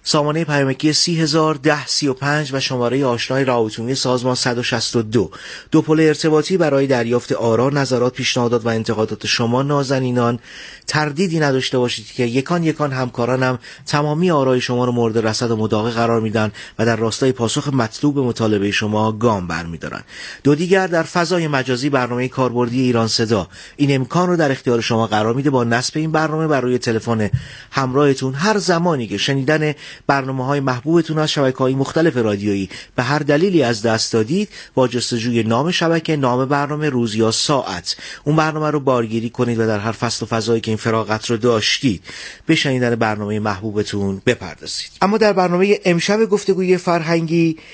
سامانه پیامکی 301035 و شماره آشنای راهعمومی سازمان 162. دو پل ارتباطی برای دریافت آرا، نظرات، پیشنهادات و انتقادات شما نازنینان. تردیدی نداشته باشید که یکان همکارانم تمامی آرای شما رو مورد رصد و مداقه قرار میدن و در راستای پاسخ مطلوب به مطالبه شما گام برمیدارن. دو دیگر در فضای مجازی برنامه کاربردی ایران صدا این امکان رو در اختیار شما قرار میده با نصب این برنامه برای تلفن همراهتون هر زمانی که شنیدن برنامه‌های محبوبتون از شبکه‌های مختلف رادیویی به هر دلیلی از دست دادید، با جستجوی نام شبکه، نام برنامه، روز یا ساعت اون برنامه رو بارگیری کنید و در هر فصل و فضایی که این فراغت رو داشتید به شنیدن برنامه محبوبتون بپردازید. اما در برنامه امشب گفتگوی فرهنگی